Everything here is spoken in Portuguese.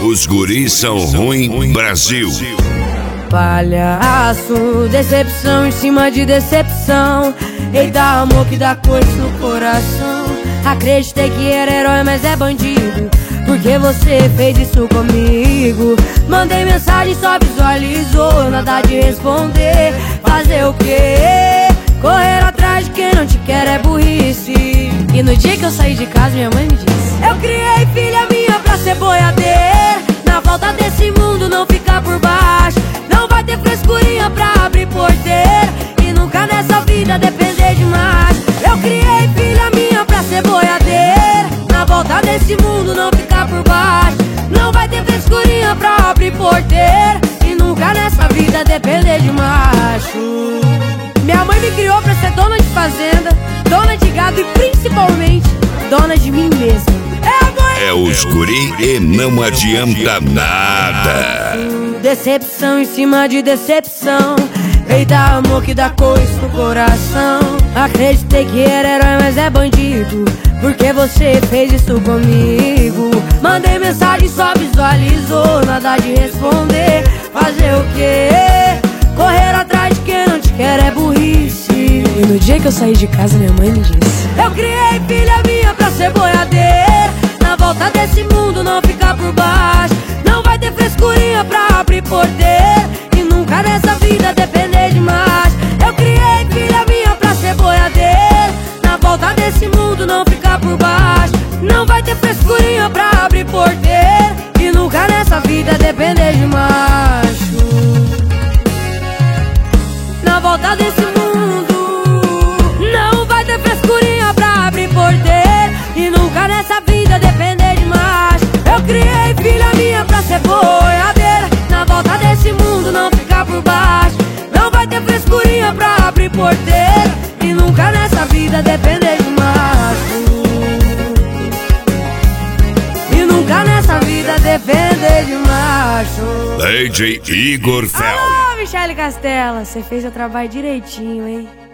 Os guris são ruim, Brasil. Palhaço, decepção em cima de decepção. Eita, amor que dá coisa no coração. Acreditei que era herói, mas é bandido. Porque você fez isso comigo. Mandei mensagem, só visualizou. Nada de responder. Fazer o quê? Correr atrás de quem não te quer é burrice. E no dia que eu saí de casa, minha mãe me disse: eu criei filha minha pra ser boiadeira. Na volta desse mundo não ficar por baixo. Não vai ter frescurinha pra abrir porteira. E nunca nessa vida depender demais. Eu criei filha minha pra ser boiadeira. Na volta desse mundo não ficar por baixo. Não vai ter frescurinha pra abrir porteira. E nunca nessa vida depender de macho. Minha mãe me criou pra ser dona de fazenda, dona de gado e principalmente dona de mim mesma. É os guri e não adianta nada. Decepção em cima de decepção. Eita, amor que dá coisa no coração. Acreditei que era herói, mas é bandido. Porque você fez isso comigo. Mandei mensagem, só visualizou. Nada de responder. Fazer o quê? Correr atrás de quem não te quer é burrice. E no dia que eu saí de casa, minha mãe me disse: eu criei filha minha pra ser boiadeira. Na volta desse mundo não ficar por baixo. Não vai ter frescurinha pra abrir porteira. E nunca nessa vida depender de mais. Eu criei filha minha pra ser boiadeira. Na volta desse mundo não ficar por baixo. Não vai ter frescurinha pra abrir porteira. E nunca nessa vida depender de macho. Na volta desse mundo não vai ter frescurinha pra abrir porteira. E nunca nessa vida depender de macho. Eu criei filha minha pra ser boiadeira. Na volta desse mundo não ficar por baixo. Não vai ter frescurinha pra abrir porteira. E nunca nessa vida depender de macho. E nunca nessa vida depender de macho. DJ Igor Fel. Alô, Michele Castela, você fez seu trabalho direitinho, hein?